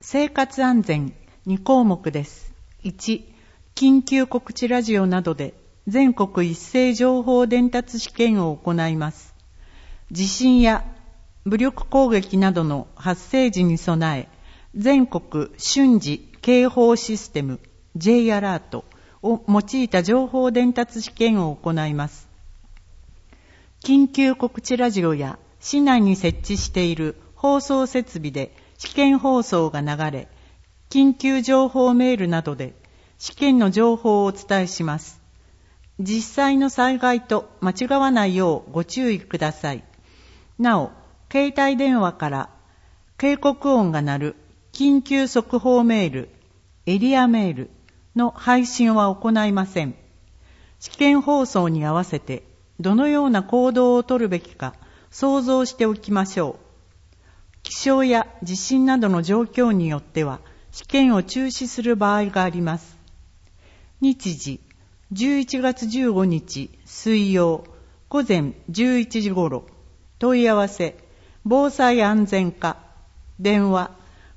生活安全2項目です。1、緊急告知ラジオなどで全国一斉情報伝達試験を行います。地震や武力攻撃などの発生時に備え、全国瞬時警報システム J アラートを用いた情報伝達試験を行います。緊急告知ラジオや市内に設置している放送設備で試験放送が流れ、緊急情報メールなどで試験の情報をお伝えします。実際の災害と間違わないようご注意ください。なお、携帯電話から警告音が鳴る緊急速報メール、エリアメールの配信は行いません。試験放送に合わせてどのような行動をとるべきか想像しておきましょう。気象や地震などの状況によっては試験を中止する場合があります。日時11月15日水曜午前11時頃、問い合わせ防災安全課、電話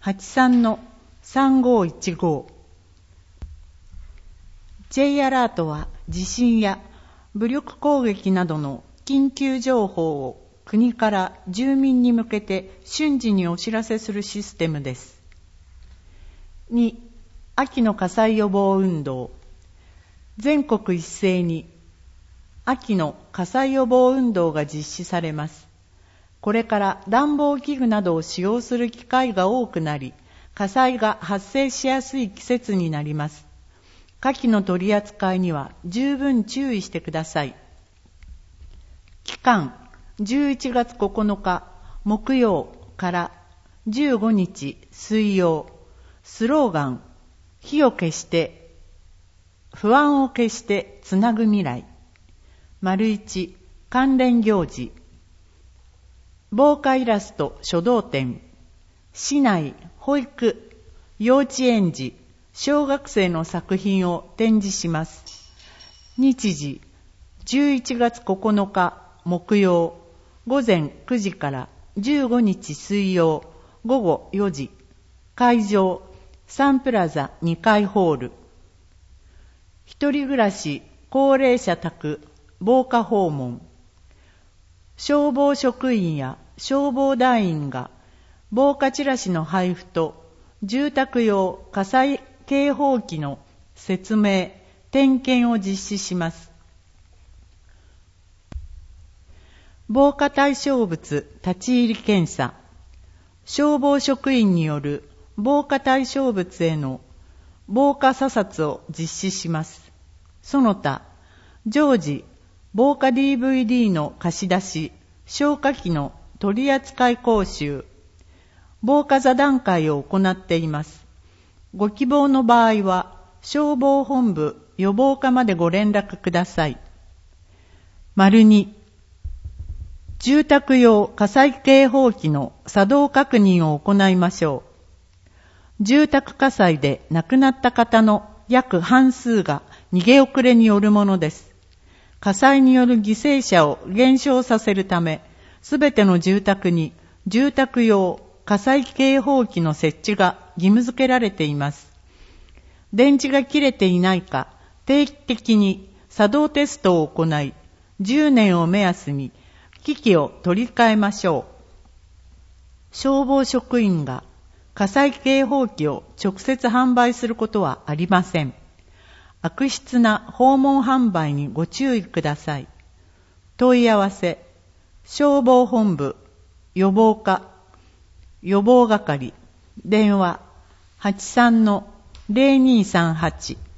83-3515。 J アラートは地震や武力攻撃などの緊急情報を国から住民に向けて瞬時にお知らせするシステムです。2、秋の火災予防運動。全国一斉に秋の火災予防運動が実施されます。これから暖房器具などを使用する機会が多くなり、火災が発生しやすい季節になります。火器の取り扱いには十分注意してください。期間11月9日木曜から15日水曜。スローガン、火を消して不安を消してつなぐ未来。1、関連行事。防火イラスト書道展。市内保育幼稚園児小学生の作品を展示します。日時11月9日木曜午前9時から15日水曜午後4時。会場サンプラザ2階ホール。一人暮らし高齢者宅防火訪問。消防職員や消防団員が防火チラシの配布と住宅用火災警報器の説明・点検を実施します。防火対象物立ち入り検査。消防職員による防火対象物への防火査察を実施します。その他、常時防火 DVD の貸し出し、消火器の取り扱い講習、防火座談会を行っています。ご希望の場合は、消防本部予防課までご連絡ください。2、住宅用火災警報器の作動確認を行いましょう。住宅火災で亡くなった方の約半数が逃げ遅れによるものです。火災による犠牲者を減少させるため、すべての住宅に住宅用火災警報器の設置が義務付けられています。電池が切れていないか、定期的に作動テストを行い、10年を目安に機器を取り替えましょう。消防職員が火災警報器を直接販売することはありません。悪質な訪問販売にご注意ください。問い合わせ、消防本部、予防課、予防係、電話 83-0238